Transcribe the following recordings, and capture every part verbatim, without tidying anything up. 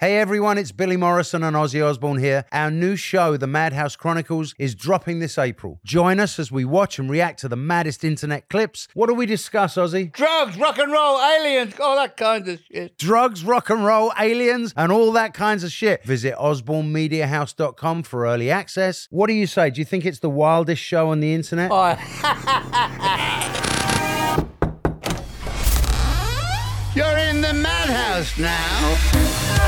Hey everyone, it's Billy Morrison and Ozzy Osbourne here. Our new show, The Madhouse Chronicles, is dropping this April. Join us as we watch and react to the maddest internet clips. What do we discuss, Ozzy? Drugs, rock and roll, aliens, all that kind of shit. Drugs, rock and roll, aliens, and all that kinds of shit. Visit osborne media house dot com for early access. What do you say? Do you think it's the wildest show on the internet? Oh. You're in the madhouse now.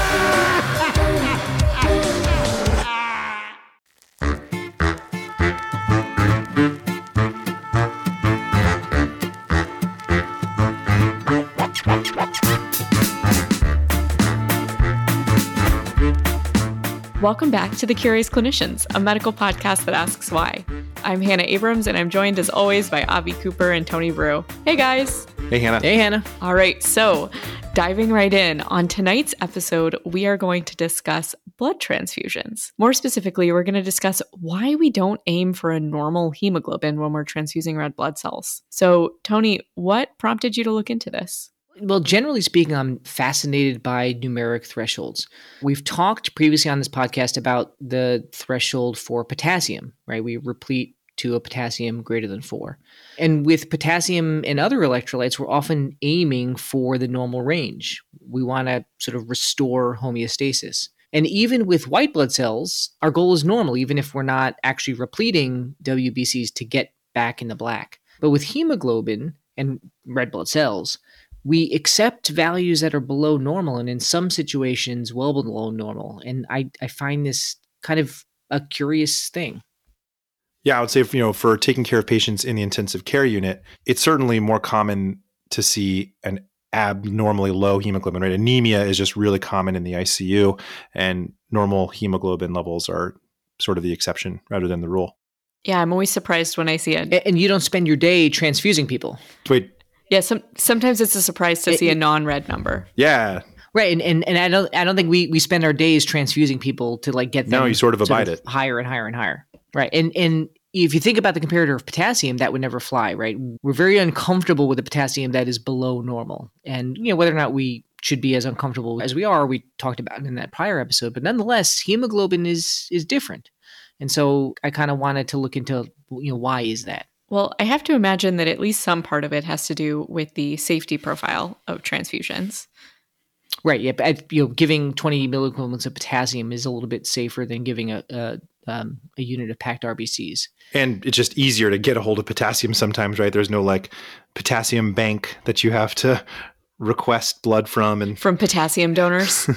Welcome back to The Curious Clinicians, a medical podcast that asks why. I'm Hannah Abrams, and I'm joined as always by Avi Cooper and Tony Brew. Hey guys. Hey Hannah. Hey Hannah. All right, so diving right in, on tonight's episode, we are going to discuss blood transfusions. More specifically, we're going to discuss why we don't aim for a normal hemoglobin when we're transfusing red blood cells. So Tony, what prompted you to look into this? Well, generally speaking, I'm fascinated by numeric thresholds. We've talked previously on this podcast about the threshold for potassium, right? We replete to a potassium greater than four. And with potassium and other electrolytes, we're often aiming for the normal range. We want to sort of restore homeostasis. And even with white blood cells, our goal is normal, even if we're not actually repleting W B Cs to get back in the black. But with hemoglobin and red blood cells, we accept values that are below normal, and in some situations, well below normal. And I, I find this kind of a curious thing. Yeah, I would say, you know, for taking care of patients in the intensive care unit, it's certainly more common to see an abnormally low hemoglobin rate. Anemia is just really common in the I C U, and normal hemoglobin levels are sort of the exception rather than the rule. Yeah, I'm always surprised when I see it. And you don't spend your day transfusing people. Wait. Yeah, some, sometimes it's a surprise to it, see a non-red number. Yeah. Right, and, and and I don't I don't think we, we spend our days transfusing people to like get them. No, you sort of abide sort of it higher and higher and higher. Right, and and if you think about the comparator of potassium, that would never fly. Right, we're very uncomfortable with the potassium that is below normal, and you know whether or not we should be as uncomfortable as we are, we talked about in that prior episode. But nonetheless, hemoglobin is is different, and so I kind of wanted to look into you know why is that. Well, I have to imagine that at least some part of it has to do with the safety profile of transfusions. Right. Yeah. But, you know, giving twenty milliequivalents of potassium is a little bit safer than giving a a, um, a unit of packed R B Cs. And it's just easier to get a hold of potassium sometimes, right? There's no like potassium bank that you have to request blood from and from potassium donors.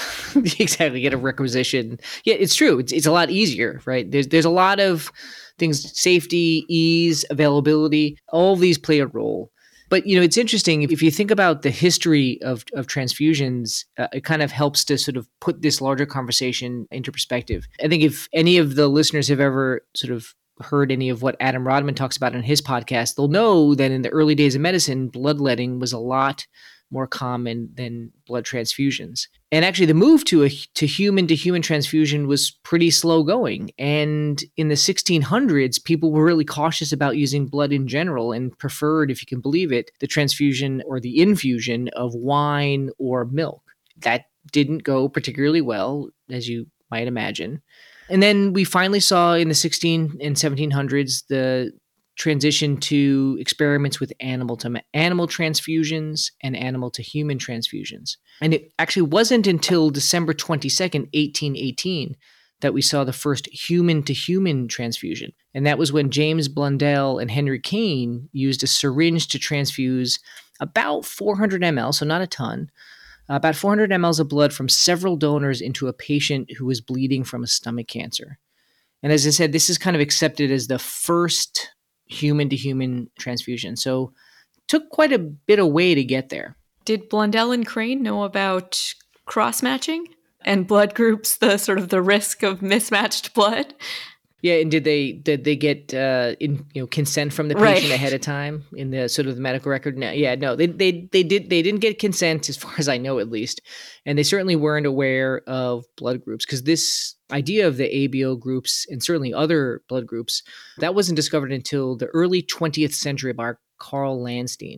Exactly. Get a requisition. Yeah, it's true. It's it's a lot easier, right? There's there's a lot of things, safety, ease, availability, all of these play a role. But, you know, it's interesting. If you think about the history of, of transfusions, uh, it kind of helps to sort of put this larger conversation into perspective. I think if any of the listeners have ever sort of heard any of what Adam Rodman talks about in his podcast, they'll know that in the early days of medicine, bloodletting was a lot more common than blood transfusions. And actually the move to a to human to human transfusion was pretty slow going. And in the sixteen hundreds, people were really cautious about using blood in general and preferred, if you can believe it, the transfusion or the infusion of wine or milk. That didn't go particularly well, as you might imagine. And then we finally saw in the sixteen and seventeen hundreds the transition to experiments with animal to animal transfusions and animal to human transfusions. And it actually wasn't until December twenty-second, eighteen eighteen, that we saw the first human to human transfusion. And that was when James Blundell and Henry Kane used a syringe to transfuse about four hundred milliliters, so not a ton, about four hundred milliliters of blood from several donors into a patient who was bleeding from a stomach cancer. And as I said, this is kind of accepted as the first human-to-human transfusion. So it took quite a bit of way to get there. Did Blundell and Crane know about cross-matching and blood groups, the sort of the risk of mismatched blood? Yeah, and did they did they get uh, in you know consent from the patient right. ahead of time in the sort of the medical record? No, yeah, no, they they they did they didn't get consent as far as I know, at least, and they certainly weren't aware of blood groups because this idea of the A B O groups and certainly other blood groups that wasn't discovered until the early twentieth century by Carl Landstein.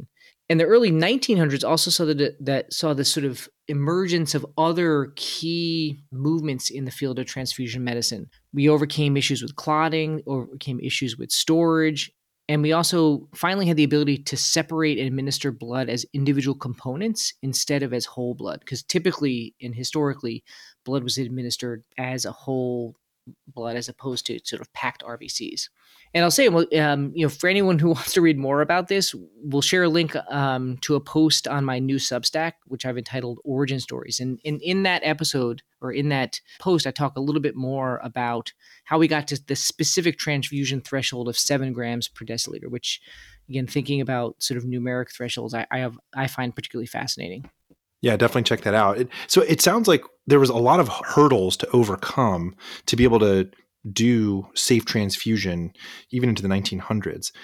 And the early nineteen hundreds also saw that, that saw this sort of emergence of other key movements in the field of transfusion medicine. We overcame issues with clotting, overcame issues with storage, and we also finally had the ability to separate and administer blood as individual components instead of as whole blood. Because typically and historically, blood was administered as a whole blood as opposed to sort of packed R B Cs. And I'll say, um, you know, for anyone who wants to read more about this, we'll share a link um, to a post on my new Substack, which I've entitled Origin Stories. And, and in that episode, or in that post, I talk a little bit more about how we got to the specific transfusion threshold of seven grams per deciliter, which, again, thinking about sort of numeric thresholds, I, I have I find particularly fascinating. Yeah, definitely check that out. It, so it sounds like there was a lot of hurdles to overcome to be able to do safe transfusion even into the nineteen hundreds.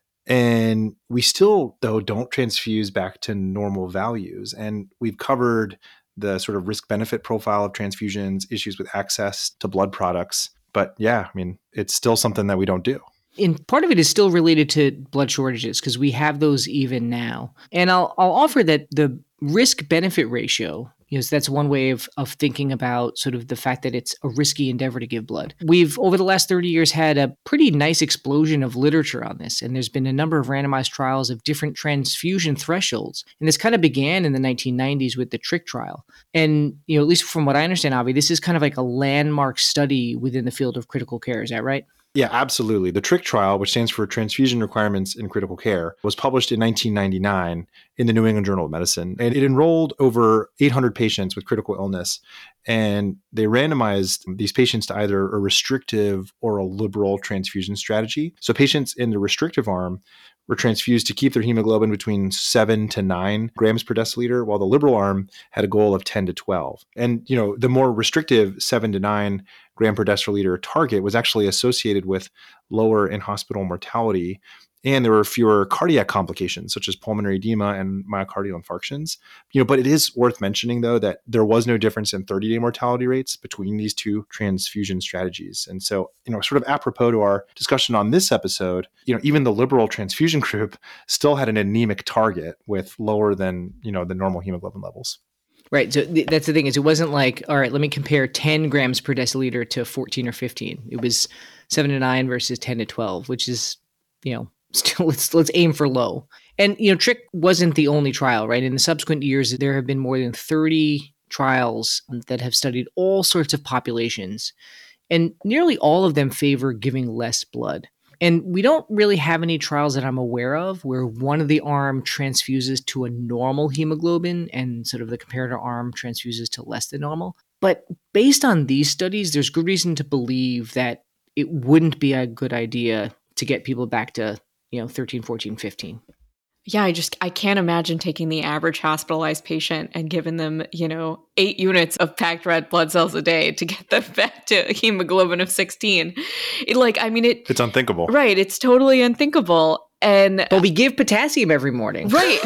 And we still, though, don't transfuse back to normal values. And we've covered the sort of risk-benefit profile of transfusions, issues with access to blood products. But yeah, I mean, it's still something that we don't do. And part of it is still related to blood shortages because we have those even now. And I'll I'll offer that the risk-benefit ratio, you know, that's one way of, of thinking about sort of the fact that it's a risky endeavor to give blood. We've, over the last thirty years, had a pretty nice explosion of literature on this. And there's been a number of randomized trials of different transfusion thresholds. And this kind of began in the nineteen nineties with the TRICK trial. And, you know, at least from what I understand, Avi, this is kind of like a landmark study within the field of critical care. Is that right? Yeah, absolutely. The TRICK trial, which stands for Transfusion Requirements in Critical Care, was published in nineteen ninety-nine in the New England Journal of Medicine. And it enrolled over eight hundred patients with critical illness. And they randomized these patients to either a restrictive or a liberal transfusion strategy. So patients in the restrictive arm were transfused to keep their hemoglobin between seven to nine grams per deciliter, while the liberal arm had a goal of ten to twelve. And, you know, the more restrictive seven to nine gram per deciliter target was actually associated with lower in-hospital mortality. And there were fewer cardiac complications, such as pulmonary edema and myocardial infarctions. You know, but it is worth mentioning, though, that there was no difference in thirty-day mortality rates between these two transfusion strategies. And so, you know, sort of apropos to our discussion on this episode, you know, even the liberal transfusion group still had an anemic target with lower than, you know, the normal hemoglobin levels. Right. So th- that's the thing is it wasn't like, all right, let me compare ten grams per deciliter to fourteen or fifteen. It was seven to nine versus ten to twelve, which is, you know, still let's let's aim for low. And, you know, TRICK wasn't the only trial, right? In the subsequent years, there have been more than thirty trials that have studied all sorts of populations, and nearly all of them favor giving less blood. And we don't really have any trials that I'm aware of where one of the arm transfuses to a normal hemoglobin and sort of the comparator arm transfuses to less than normal. But based on these studies, there's good reason to believe that it wouldn't be a good idea to get people back to, you know, thirteen, fourteen, fifteen. Yeah, I just, I can't imagine taking the average hospitalized patient and giving them, you know, eight units of packed red blood cells a day to get them back to a hemoglobin of sixteen. It, like, I mean, it... It's unthinkable. Right. It's totally unthinkable. And... But we give potassium every morning. Right.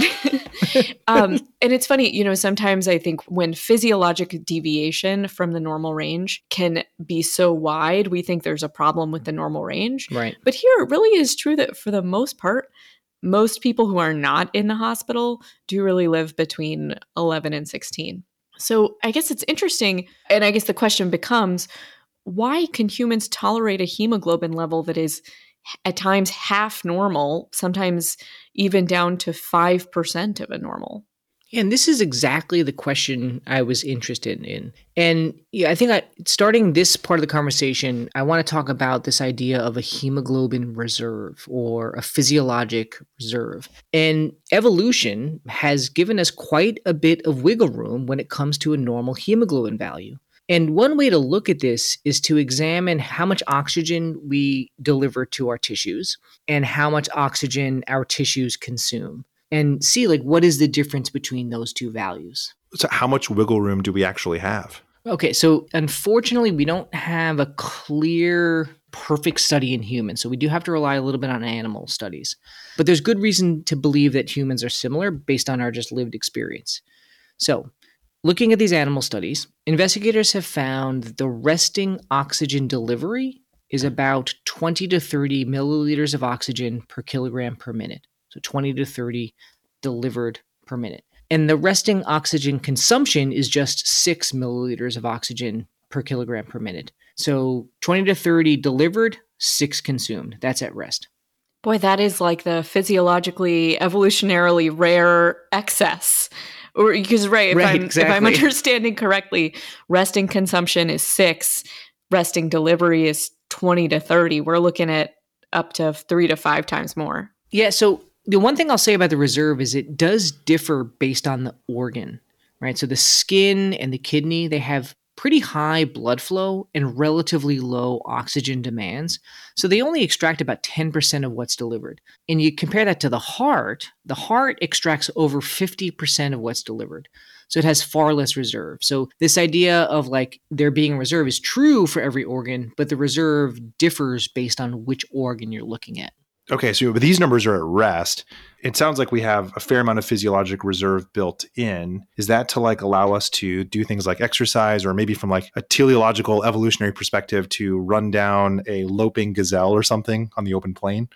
um, and it's funny, you know, sometimes I think when physiologic deviation from the normal range can be so wide, we think there's a problem with the normal range. Right. But here it really is true that for the most part, most people who are not in the hospital do really live between eleven and sixteen. So I guess it's interesting. And I guess the question becomes, why can humans tolerate a hemoglobin level that is at times half normal, sometimes even down to five percent of a normal? And this is exactly the question I was interested in. And yeah, I think I, starting this part of the conversation, I want to talk about this idea of a hemoglobin reserve or a physiologic reserve. And evolution has given us quite a bit of wiggle room when it comes to a normal hemoglobin value. And one way to look at this is to examine how much oxygen we deliver to our tissues and how much oxygen our tissues consume, and see, like, what is the difference between those two values. So how much wiggle room do we actually have? Okay, so unfortunately, we don't have a clear, perfect study in humans. So we do have to rely a little bit on animal studies. But there's good reason to believe that humans are similar based on our just lived experience. So looking at these animal studies, investigators have found that the resting oxygen delivery is about twenty to thirty milliliters of oxygen per kilogram per minute. So twenty to thirty delivered per minute. And the resting oxygen consumption is just six milliliters of oxygen per kilogram per minute. So twenty to thirty delivered, six consumed. That's at rest. Boy, that is like the physiologically, evolutionarily rare excess. Or because right, if, Right, I'm, exactly. if I'm understanding correctly, resting consumption is six, resting delivery is twenty to thirty. We're looking at up to three to five times more. Yeah, so the one thing I'll say about the reserve is it does differ based on the organ, right? So the skin and the kidney, they have pretty high blood flow and relatively low oxygen demands. So they only extract about ten percent of what's delivered. And you compare that to the heart, the heart extracts over fifty percent of what's delivered. So it has far less reserve. So this idea of like there being a reserve is true for every organ, but the reserve differs based on which organ you're looking at. Okay, so but these numbers are at rest. It sounds like we have a fair amount of physiologic reserve built in. Is that to like allow us to do things like exercise, or maybe from like a teleological evolutionary perspective to run down a loping gazelle or something on the open plain?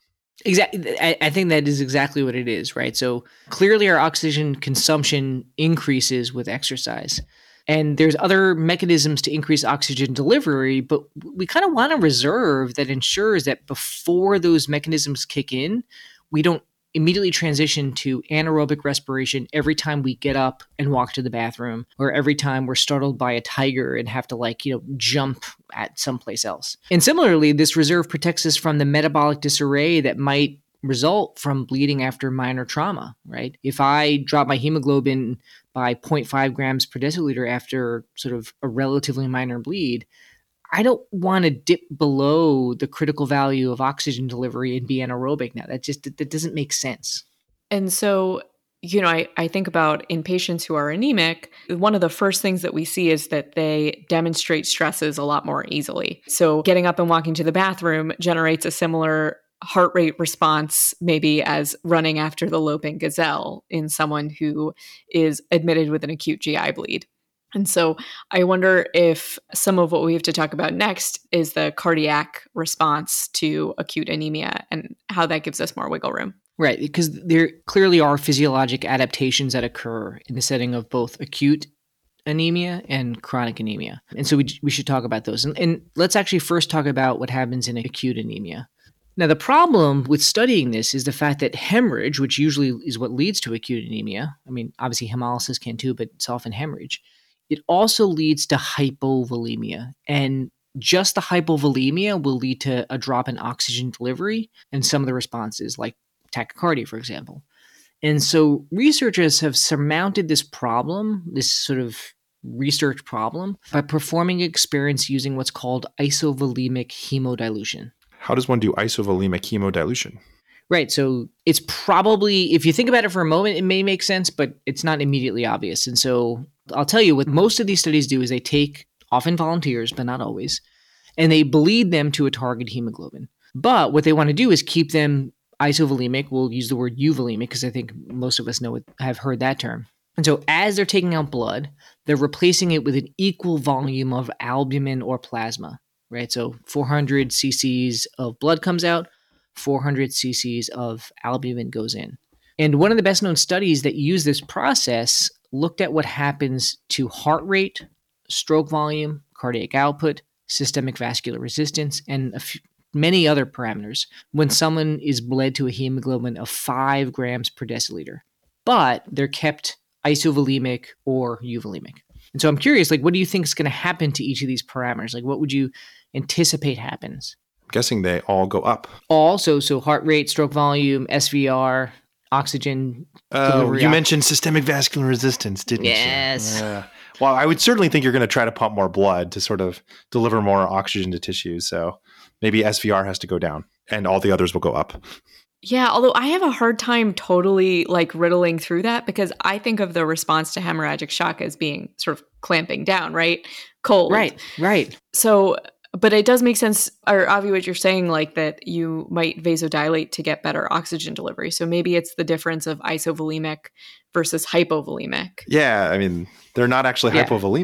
Exactly. I, I think that is exactly what it is, right? So clearly our oxygen consumption increases with exercise. And there's other mechanisms to increase oxygen delivery, but we kind of want a reserve that ensures that before those mechanisms kick in, we don't immediately transition to anaerobic respiration every time we get up and walk to the bathroom, or every time we're startled by a tiger and have to like, you know, jump at someplace else. And similarly, this reserve protects us from the metabolic disarray that might result from bleeding after minor trauma, right? If I drop my hemoglobin by zero point five grams per deciliter after sort of a relatively minor bleed, I don't want to dip below the critical value of oxygen delivery and be anaerobic now. That just that doesn't make sense. And so, you know, I, I think about in patients who are anemic, one of the first things that we see is that they demonstrate stresses a lot more easily. So getting up and walking to the bathroom generates a similar heart rate response maybe as running after the loping gazelle in someone who is admitted with an acute G I bleed. And so I wonder if some of what we have to talk about next is the cardiac response to acute anemia and how that gives us more wiggle room. Right, because there clearly are physiologic adaptations that occur in the setting of both acute anemia and chronic anemia. And so we, we should talk about those. And, and let's actually first talk about what happens in acute anemia. Now, the problem with studying this is the fact that hemorrhage, which usually is what leads to acute anemia, I mean, obviously hemolysis can too, but it's often hemorrhage, it also leads to hypovolemia. And just the hypovolemia will lead to a drop in oxygen delivery and some of the responses, like tachycardia, for example. And so researchers have surmounted this problem, this sort of research problem, by performing experiments using what's called isovolemic hemodilution. How does one do isovolemic hemodilution? Right. So it's probably, if you think about it for a moment, it may make sense, but it's not immediately obvious. And so I'll tell you what most of these studies do is they take often volunteers, but not always, and they bleed them to a target hemoglobin. But what they want to do is keep them isovolemic. We'll use the word euvolemic because I think most of us know it, have heard that term. And so as they're taking out blood, they're replacing it with an equal volume of albumin or plasma, right? So four hundred cc's of blood comes out, four hundred cc's of albumin goes in. And one of the best known studies that use this process looked at what happens to heart rate, stroke volume, cardiac output, systemic vascular resistance, and a few, many other parameters when someone is bled to a hemoglobin of five grams per deciliter, but they're kept isovolemic or euvolemic. And so I'm curious, like, what do you think is going to happen to each of these parameters? Like, what would you anticipate happens? I'm guessing they all go up. Also, so heart rate, stroke volume, S V R, oxygen Oh, delivery. you ox- mentioned systemic vascular resistance, didn't Yes. you? Yeah. Well, I would certainly think you're going to try to pump more blood to sort of deliver more oxygen to tissues. So maybe S V R has to go down and all the others will go up. Yeah, although I have a hard time totally like riddling through that because I think of the response to hemorrhagic shock as being sort of clamping down, right? Cold. Right, right. So, but it does make sense, or Avi, what you're saying, like that you might vasodilate to get better oxygen delivery. So maybe it's the difference of isovolemic versus hypovolemic. Yeah. I mean, they're not actually Yeah. hypovolemic.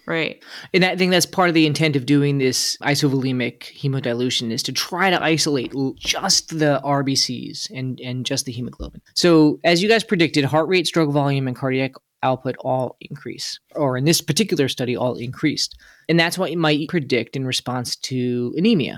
Right. And I think that's part of the intent of doing this isovolemic hemodilution is to try to isolate just the R B Cs and, and just the hemoglobin. So as you guys predicted, heart rate, stroke volume, and cardiac output all increase, or in this particular study, all increased. And that's what you might predict in response to anemia.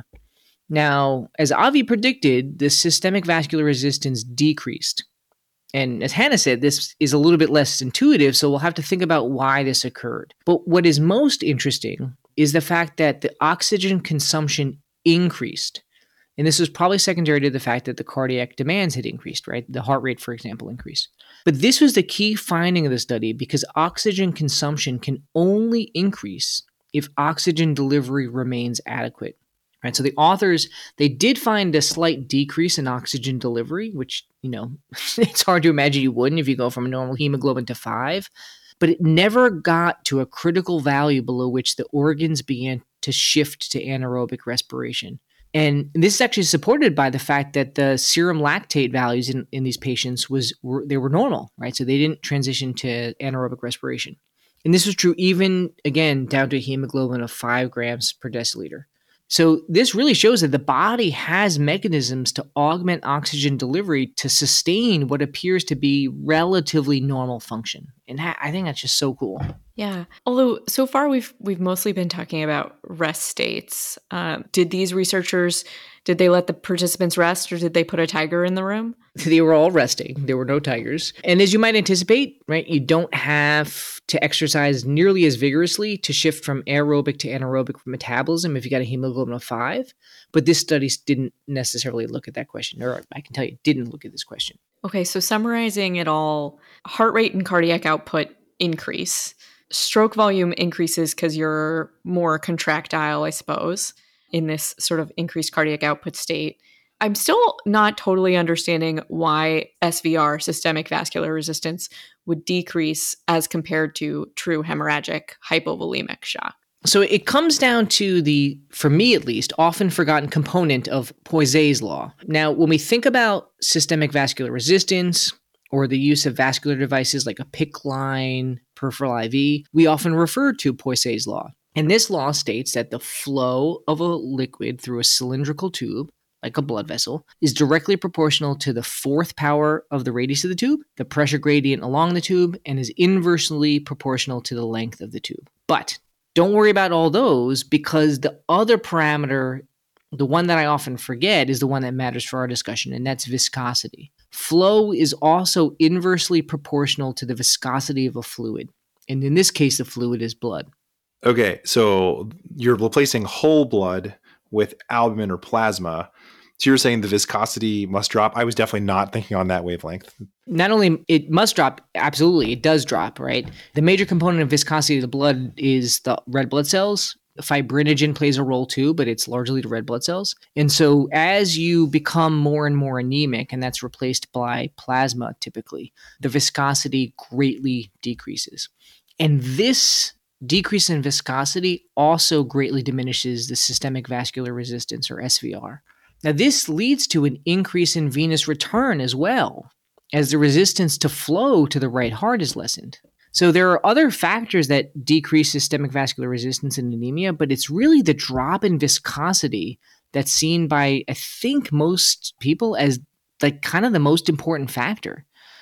Now, as Avi predicted, the systemic vascular resistance decreased. And as Hannah said, this is a little bit less intuitive, so we'll have to think about why this occurred. But what is most interesting is the fact that the oxygen consumption increased. And this was probably secondary to the fact that the cardiac demands had increased, right? The heart rate, for example, increased. But this was the key finding of the study because oxygen consumption can only increase if oxygen delivery remains adequate. Right, so the authors, they did find a slight decrease in oxygen delivery, which, you know, it's hard to imagine you wouldn't if you go from a normal hemoglobin to five, but it never got to a critical value below which the organs began to shift to anaerobic respiration. And this is actually supported by the fact that the serum lactate values in, in these patients was were, they were normal, right? So they didn't transition to anaerobic respiration. And this was true even, again, down to a hemoglobin of five grams per deciliter. So this really shows that the body has mechanisms to augment oxygen delivery to sustain what appears to be relatively normal function. And I think that's just so cool. Yeah. Although so far we've we've mostly been talking about rest states. Um, did these researchers, did they let the participants rest or did they put a tiger in the room? They were all resting. There were no tigers. And as you might anticipate, right, you don't have to exercise nearly as vigorously to shift from aerobic to anaerobic metabolism if you got a hemoglobin of five. But this study didn't necessarily look at that question, or I can tell you, didn't look at this question. Okay, so summarizing it all, heart rate and cardiac output increase. Stroke volume increases because you're more contractile, I suppose, in this sort of increased cardiac output state. I'm still not totally understanding why S V R, systemic vascular resistance, would decrease as compared to true hemorrhagic hypovolemic shock. So it comes down to the, for me at least, often forgotten component of Poiseuille's law. Now, when we think about systemic vascular resistance or the use of vascular devices like a P I C C line, peripheral I V, we often refer to Poiseuille's law. And this law states that the flow of a liquid through a cylindrical tube, like a blood vessel, is directly proportional to the fourth power of the radius of the tube, the pressure gradient along the tube, and is inversely proportional to the length of the tube. But don't worry about all those because the other parameter, the one that I often forget, is the one that matters for our discussion, and that's viscosity. Flow is also inversely proportional to the viscosity of a fluid. And in this case, the fluid is blood. Okay, so you're replacing whole blood with albumin or plasma. So you're saying the viscosity must drop? I was definitely not thinking on that wavelength. Not only it must drop, absolutely, it does drop, right? The major component of viscosity of the blood is the red blood cells. Fibrinogen plays a role too, but it's largely the red blood cells. And so as you become more and more anemic, and that's replaced by plasma typically, the viscosity greatly decreases. And this decrease in viscosity also greatly diminishes the systemic vascular resistance, or S V R. Now, this leads to an increase in venous return as well, as the resistance to flow to the right heart is lessened. So there are other factors that decrease systemic vascular resistance and anemia, but it's really the drop in viscosity that's seen by, I think, most people as like kind of the most important factor.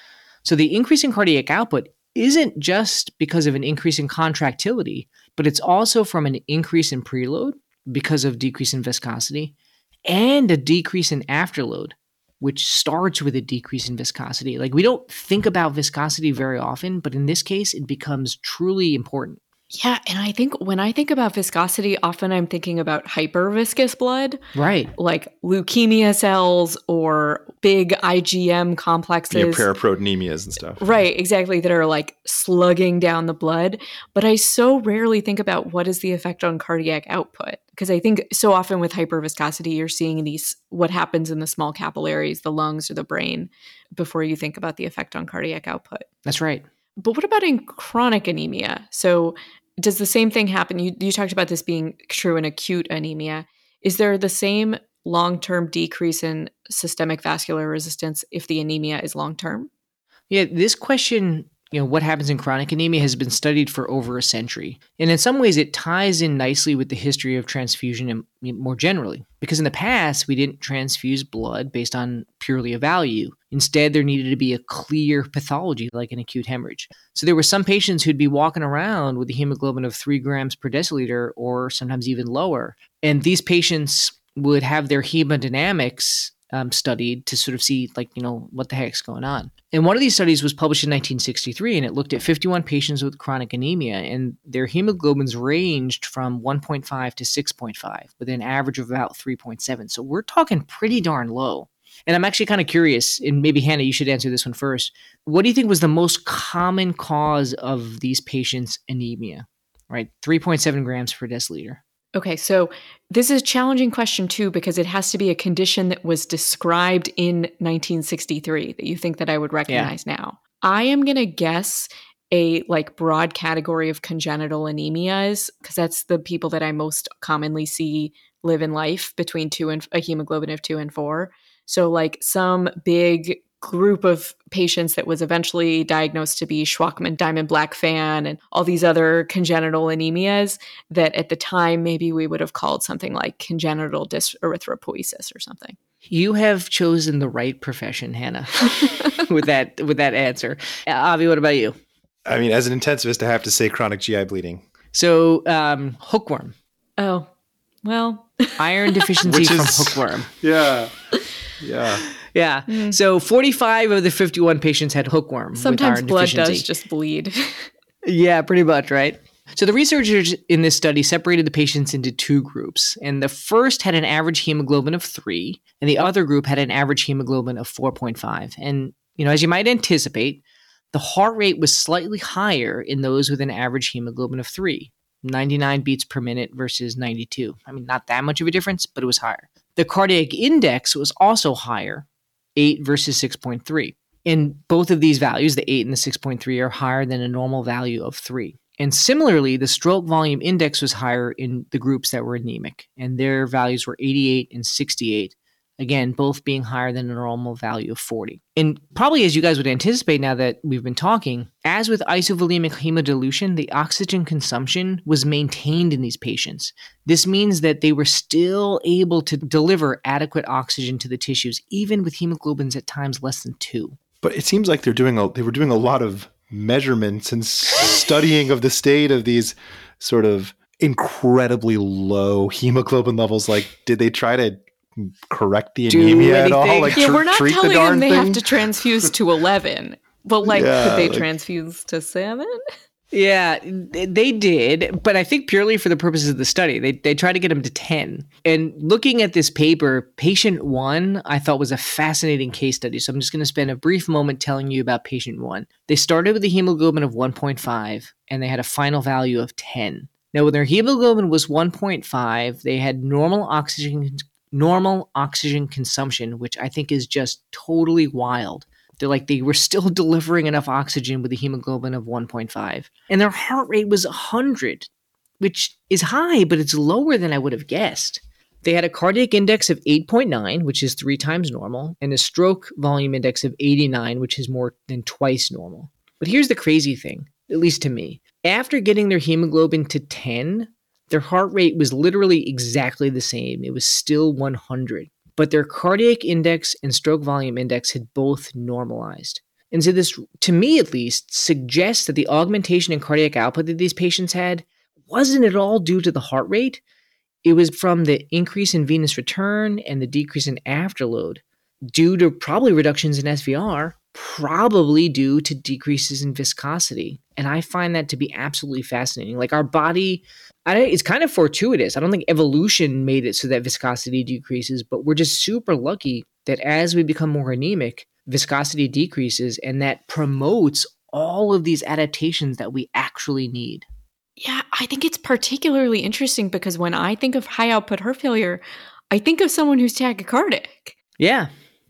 So the increase in cardiac output isn't just because of an increase in contractility, but it's also from an increase in preload because of decrease in viscosity and a decrease in afterload, which starts with a decrease in viscosity. Like, we don't think about viscosity very often, but in this case, it becomes truly important. Yeah, and I think when I think about viscosity, often I'm thinking about hyperviscous blood. Right. Like leukemia cells or big I g M complexes. Yeah, paraproteinemias and stuff. Right, exactly, that are like slugging down the blood. But I so rarely think about what is the effect on cardiac output. Because I think so often with hyperviscosity, you're seeing these, what happens in the small capillaries, the lungs or the brain, before you think about the effect on cardiac output. That's right. But what about in chronic anemia? So does the same thing happen? You, you talked about this being true in acute anemia. Is there the same long-term decrease in systemic vascular resistance if the anemia is long-term? Yeah, this question you know, what happens in chronic anemia has been studied for over a century. And in some ways, it ties in nicely with the history of transfusion more generally. Because in the past, we didn't transfuse blood based on purely a value. Instead, there needed to be a clear pathology like an acute hemorrhage. So there were some patients who'd be walking around with a hemoglobin of three grams per deciliter or sometimes even lower. And these patients would have their hemodynamics um, studied to sort of see, like, you know, what the heck's going on. And one of these studies was published in nineteen sixty-three, and it looked at fifty-one patients with chronic anemia, and their hemoglobins ranged from one point five to six point five, with an average of about three point seven. So we're talking pretty darn low. And I'm actually kind of curious, and maybe Hannah, you should answer this one first. What do you think was the most common cause of these patients' anemia? Right, three point seven grams per deciliter. Okay, so this is a challenging question too, because it has to be a condition that was described in nineteen sixty-three that you think that I would recognize yeah. now. I am going to guess a like broad category of congenital anemias, because that's the people that I most commonly see live in life between two and a hemoglobin of two and four. So like some big group of patients that was eventually diagnosed to be Shwachman-Diamond-Blackfan and all these other congenital anemias that at the time maybe we would have called something like congenital dyserythropoiesis or something. You have chosen the right profession, Hannah, with that with that answer. Avi, what about you? I mean, as an intensivist, I have to say chronic G I bleeding. So um, hookworm. Oh, well. Iron deficiency is, from hookworm. Yeah. Yeah. Yeah. Mm. So forty-five of the fifty-one patients had hookworm. Sometimes with iron blood deficiency. does just bleed. Yeah, pretty much, right? So the researchers in this study separated the patients into two groups. And the first had an average hemoglobin of three, and the other group had an average hemoglobin of four point five. And, you know, as you might anticipate, the heart rate was slightly higher in those with an average hemoglobin of three, ninety-nine beats per minute versus ninety-two. I mean, not that much of a difference, but it was higher. The cardiac index was also higher, eight versus six point three. And both of these values, the eight and the six point three, are higher than a normal value of three. And similarly, the stroke volume index was higher in the groups that were anemic, and their values were eighty-eight and sixty-eight. Again, both being higher than a normal value of forty. And probably as you guys would anticipate now that we've been talking, as with isovolemic hemodilution, the oxygen consumption was maintained in these patients. This means that they were still able to deliver adequate oxygen to the tissues, even with hemoglobins at times less than two. But it seems like they're doing a, they were doing a lot of measurements and studying of the state of these sort of incredibly low hemoglobin levels. Like, did they try to correct the anemia at all? Like, yeah, tr- we're not treat telling the darn them they thing? have to transfuse to eleven, but like, Yeah, could they like- transfuse to seven? Yeah, they did, but I think purely for the purposes of the study, they they tried to get them to ten. And looking at this paper, patient one, I thought was a fascinating case study. So I'm just going to spend a brief moment telling you about patient one. They started with a hemoglobin of one point five, and they had a final value of ten. Now, when their hemoglobin was one point five, they had normal oxygen normal oxygen consumption, which I think is just totally wild. They're like, they were still delivering enough oxygen with a hemoglobin of one point five. And their heart rate was one hundred, which is high, but it's lower than I would have guessed. They had a cardiac index of eight point nine, which is three times normal, and a stroke volume index of eighty-nine, which is more than twice normal. But here's the crazy thing, at least to me. After getting their hemoglobin to ten, their heart rate was literally exactly the same. It was still one hundred. But their cardiac index and stroke volume index had both normalized. And so this, to me at least, suggests that the augmentation in cardiac output that these patients had wasn't at all due to the heart rate. It was from the increase in venous return and the decrease in afterload, due to probably reductions in S V R, probably due to decreases in viscosity. And I find that to be absolutely fascinating. Like, our body, I don't, it's kind of fortuitous. I don't think evolution made it so that viscosity decreases, but we're just super lucky that as we become more anemic, viscosity decreases, and that promotes all of these adaptations that we actually need. Yeah, I think it's particularly interesting because when I think of high output heart failure, I think of someone who's tachycardic. Yeah.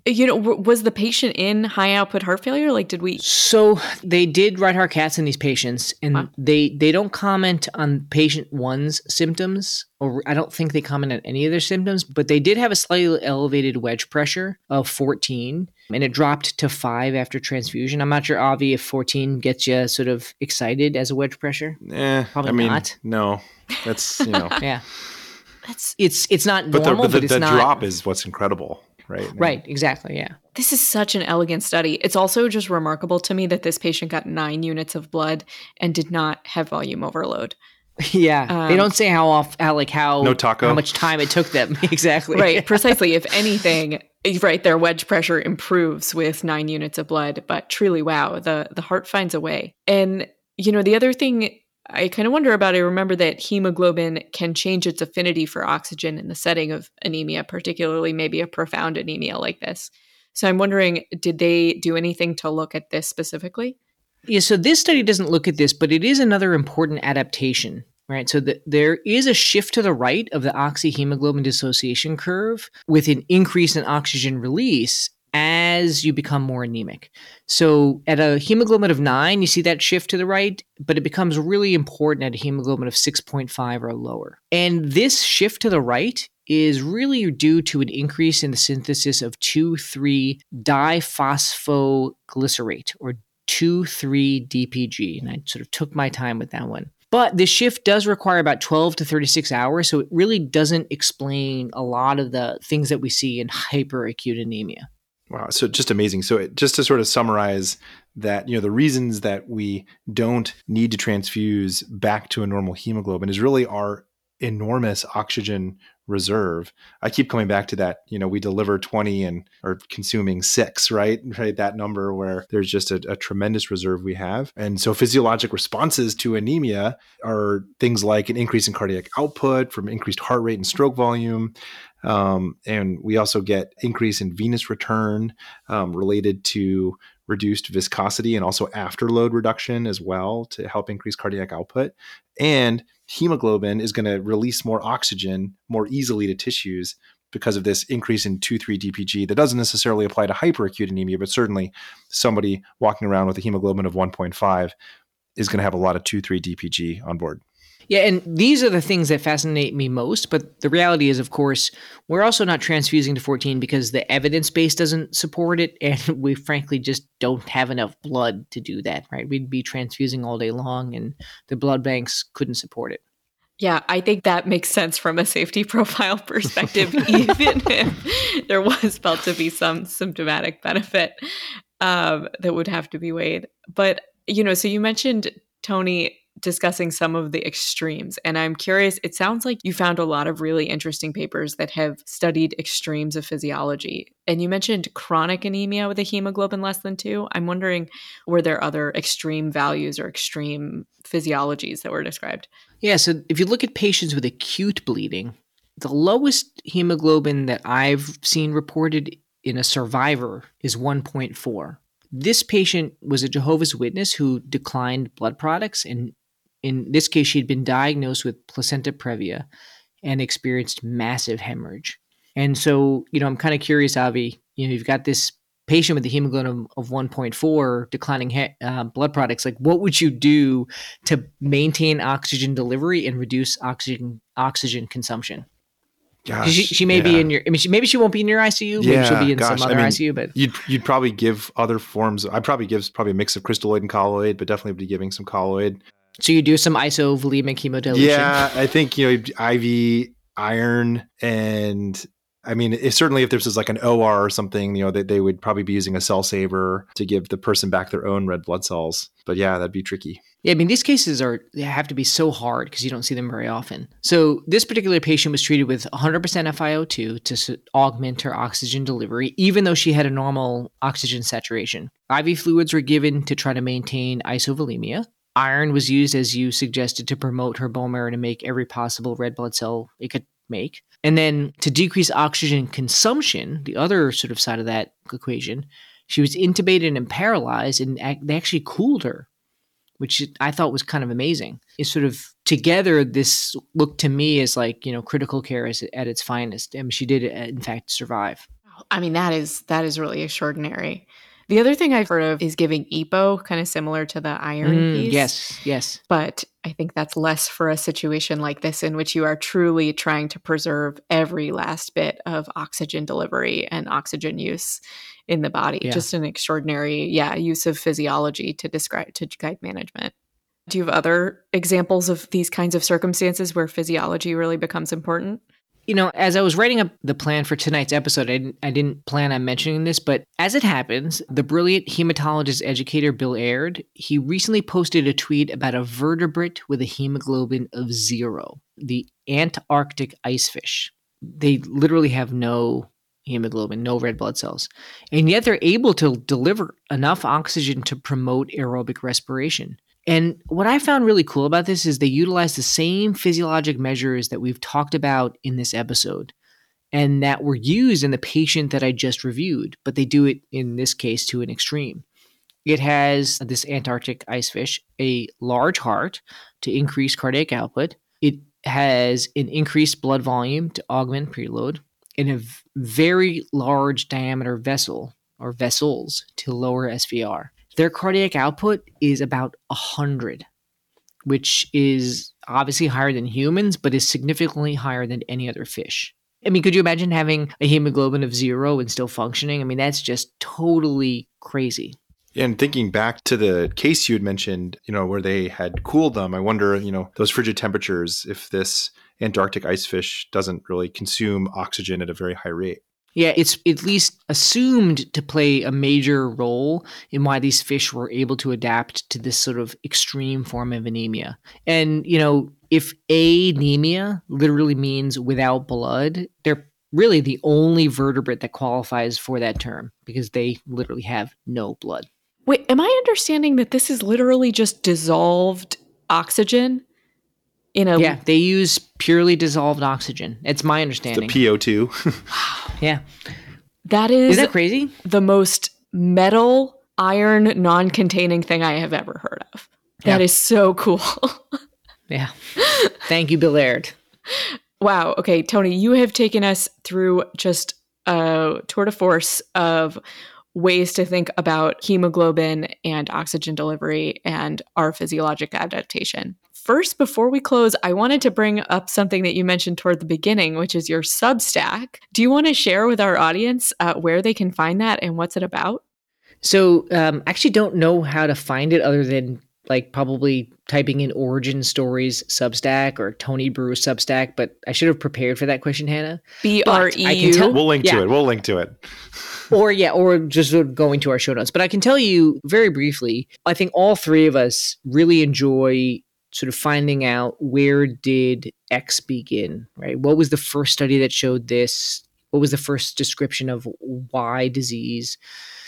You know, w- was the patient in high output heart failure? Like, did we? So they did right heart caths in these patients, and Wow. they they don't comment on patient one's symptoms, or I don't think they comment on any of their symptoms, but they did have a slightly elevated wedge pressure of fourteen, and it dropped to five after transfusion. I'm not sure, Avi, if fourteen gets you sort of excited as a wedge pressure. Eh, Probably I mean, not. no, that's, you know, Yeah, That's it's it's not but the, normal, but the, but it's the not drop is what's incredible, right? right. Exactly. Yeah. This is such an elegant study. It's also just remarkable to me that this patient got nine units of blood and did not have volume overload. Yeah, Um, they don't say how off, how like how No taco. how much time it took them exactly. Right, precisely. If anything, right, their wedge pressure improves with nine units of blood. But truly, wow, the the heart finds a way. And you know, the other thing I kind of wonder about, I remember that hemoglobin can change its affinity for oxygen in the setting of anemia, particularly maybe a profound anemia like this. So I'm wondering, did they do anything to look at this specifically? Yeah, so this study doesn't look at this, but it is another important adaptation, right? So the, there is a shift to the right of the oxyhemoglobin dissociation curve with an increase in oxygen release as you become more anemic. So at a hemoglobin of nine, you see that shift to the right, but it becomes really important at a hemoglobin of six point five or lower. And this shift to the right is really due to an increase in the synthesis of two three diphosphoglycerate, or two three D P G. And I sort of took my time with that one. But this shift does require about twelve to thirty-six hours, so it really doesn't explain a lot of the things that we see in hyperacute anemia. Wow. So just amazing. So it, just to sort of summarize that, you know, the reasons that we don't need to transfuse back to a normal hemoglobin is really our enormous oxygen reserve. I keep coming back to that, you know, we deliver twenty and are consuming six, right? Right. That number where there's just a, a tremendous reserve we have. And so physiologic responses to anemia are things like an increase in cardiac output from increased heart rate and stroke volume. Um, and we also get increase in venous return um, related to reduced viscosity and also afterload reduction as well to help increase cardiac output. And hemoglobin is going to release more oxygen more easily to tissues because of this increase in two three D P G that doesn't necessarily apply to hyperacute anemia, but certainly somebody walking around with a hemoglobin of one point five is going to have a lot of two three D P G on board. Yeah, and these are the things that fascinate me most. But the reality is, of course, we're also not transfusing to fourteen because the evidence base doesn't support it. And we frankly just don't have enough blood to do that, right? We'd be transfusing all day long and the blood banks couldn't support it. Yeah, I think that makes sense from a safety profile perspective, even if there was felt to be some symptomatic benefit um, that would have to be weighed. But, you know, so you mentioned, Tony, discussing some of the extremes. And I'm curious, it sounds like you found a lot of really interesting papers that have studied extremes of physiology. And you mentioned chronic anemia with a hemoglobin less than two. I'm wondering, were there other extreme values or extreme physiologies that were described? Yeah, so if you look at patients with acute bleeding, the lowest hemoglobin that I've seen reported in a survivor is one point four. This patient was a Jehovah's Witness who declined blood products, and in this case, she'd been diagnosed with placenta previa and experienced massive hemorrhage. And so, you know, I'm kind of curious, Avi, you know, you've got this patient with a hemoglobin of one point four, declining he- uh, blood products. Like, what would you do to maintain oxygen delivery and reduce oxygen oxygen consumption? Gosh, she, she may yeah. be in your, I mean, she, maybe she won't be in your I C U. Maybe Yeah, she'll be in gosh, some other I mean, I C U, but you'd you'd probably give other forms. I'd probably give probably a mix of crystalloid and colloid, but definitely be giving some colloid. so you do some isovolemic hemodilution. Yeah, I think, you know, I V iron, and I mean, if, certainly if this is like an O R or something, you know, they, they would probably be using a cell saver to give the person back their own red blood cells. But yeah, that'd be tricky. Yeah, I mean, these cases are they have to be so hard because you don't see them very often. So this particular patient was treated with one hundred percent F i O two to s- augment her oxygen delivery, even though she had a normal oxygen saturation. I V fluids were given to try to maintain isovolemia. Iron was used, as you suggested, to promote her bone marrow to make every possible red blood cell it could make. And then to decrease oxygen consumption, the other sort of side of that equation, she was intubated and paralyzed, and ac- they actually cooled her, which I thought was kind of amazing. It's sort of together, this looked to me as like, you know, critical care is at its finest. I mean, she did, in fact, survive. I mean, that is that is really extraordinary. The other thing I've heard of is giving E P O, kind of similar to the iron Mm, piece. yes, yes. But I think that's less for a situation like this in which you are truly trying to preserve every last bit of oxygen delivery and oxygen use in the body. Yeah. Just an extraordinary, yeah, use of physiology to describe, to guide management. Do you have other examples of these kinds of circumstances where physiology really becomes important? You know, as I was writing up the plan for tonight's episode, I didn't, I didn't plan on mentioning this, but as it happens, the brilliant hematologist educator Bill Aird, he recently posted a tweet about a vertebrate with a hemoglobin of zero, the Antarctic icefish. They literally have no hemoglobin, no red blood cells, and yet they're able to deliver enough oxygen to promote aerobic respiration. And what I found really cool about this is they utilize the same physiologic measures that we've talked about in this episode and that were used in the patient that I just reviewed, but they do it in this case to an extreme. It has this Antarctic icefish, a large heart to increase cardiac output. It has an increased blood volume to augment preload and a very large diameter vessel or vessels to lower S V R. Their cardiac output is about one hundred, which is obviously higher than humans, but is significantly higher than any other fish. I mean, could you imagine having a hemoglobin of zero and still functioning? I mean, that's just totally crazy. And thinking back to the case you had mentioned, you know, where they had cooled them, I wonder, you know, those frigid temperatures, if this Antarctic icefish doesn't really consume oxygen at a very high rate. Yeah, it's at least assumed to play a major role in why these fish were able to adapt to this sort of extreme form of anemia. And, you know, if anemia literally means without blood, they're really the only vertebrate that qualifies for that term because they literally have no blood. Wait, am I understanding that this is literally just dissolved oxygen in a... Yeah, they use purely dissolved oxygen. It's my The understanding. P O two. Yeah. That is Isn't that crazy? the most metal, iron, non-containing thing I have ever heard of. That Yeah. is so cool. Yeah. Thank you, Bill Aird. Wow. Okay, Tony, you have taken us through just a tour de force of ways to think about hemoglobin and oxygen delivery and our physiologic adaptation. First, before we close, I wanted to bring up something that you mentioned toward the beginning, which is your Substack. Do you want to share with our audience uh, where they can find that and what's it about? So um, I actually don't know how to find it other than like probably typing in Origin Stories Substack or Tony Brew Substack, but I should have prepared for that question, Hannah. B R E I can tell- U. We'll link to Yeah. it. We'll link to it. Or yeah, or just sort of going to our show notes. But I can tell you very briefly, I think all three of us really enjoy sort of finding out where did X begin, right? What was the first study that showed this? What was the first description of Y disease?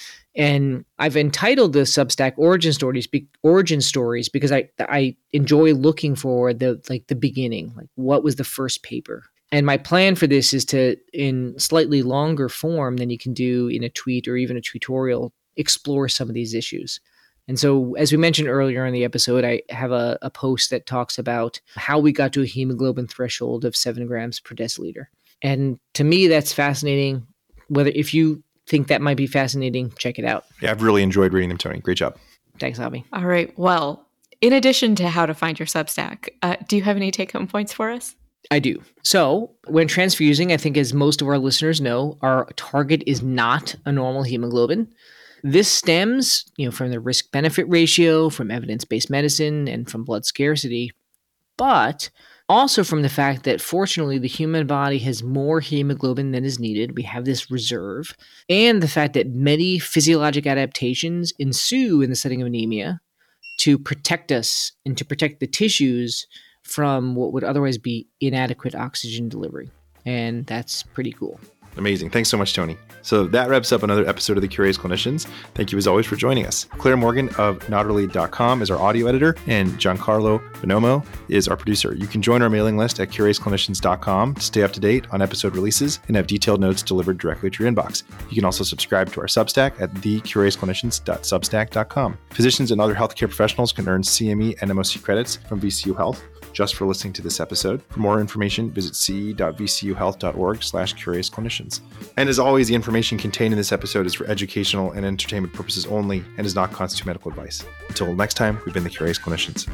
And I've entitled the Substack Origin Stories, be, Origin Stories, because I I enjoy looking for the like the beginning, like what was the first paper. And my plan for this is to, in slightly longer form than you can do in a tweet or even a tutorial, explore some of these issues. And so, as we mentioned earlier in the episode, I have a, a post that talks about how we got to a hemoglobin threshold of seven grams per deciliter. And to me, that's fascinating. Whether if you think that might be fascinating, check it out. Yeah, I've really enjoyed reading them, Tony. Great job. Thanks, Avi. All right. Well, in addition to how to find your Substack, uh, do you have any take-home points for us? I do. So when transfusing, I think as most of our listeners know, our target is not a normal hemoglobin. This stems, you know, from the risk-benefit ratio, from evidence-based medicine, and from blood scarcity, but also from the fact that fortunately the human body has more hemoglobin than is needed. We have this reserve, and the fact that many physiologic adaptations ensue in the setting of anemia to protect us and to protect the tissues from what would otherwise be inadequate oxygen delivery. And that's pretty cool. Amazing. Thanks so much, Tony. So that wraps up another episode of The Curious Clinicians. Thank you as always for joining us. Claire Morgan of Nautilus dot com is our audio editor, and Giancarlo Bonomo is our producer. You can join our mailing list at curious clinicians dot com to stay up to date on episode releases and have detailed notes delivered directly to your inbox. You can also subscribe to our Substack at the curious clinicians dot substack dot com. Physicians and other healthcare professionals can earn C M E and M O C credits from V C U Health. just for listening to this episode. For more information, visit ce.vcuhealth.org slash curious clinicians. And as always, the information contained in this episode is for educational and entertainment purposes only and does not constitute medical advice. Until next time, we've been the Curious Clinicians.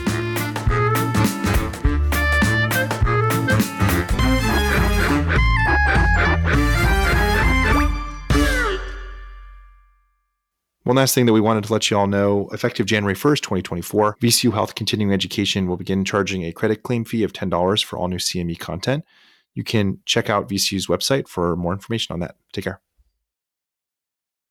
One last thing that we wanted to let you all know, effective January first, twenty twenty-four, V C U Health Continuing Education will begin charging a credit claim fee of ten dollars for all new C M E content. You can check out V C U's website for more information on that. Take care.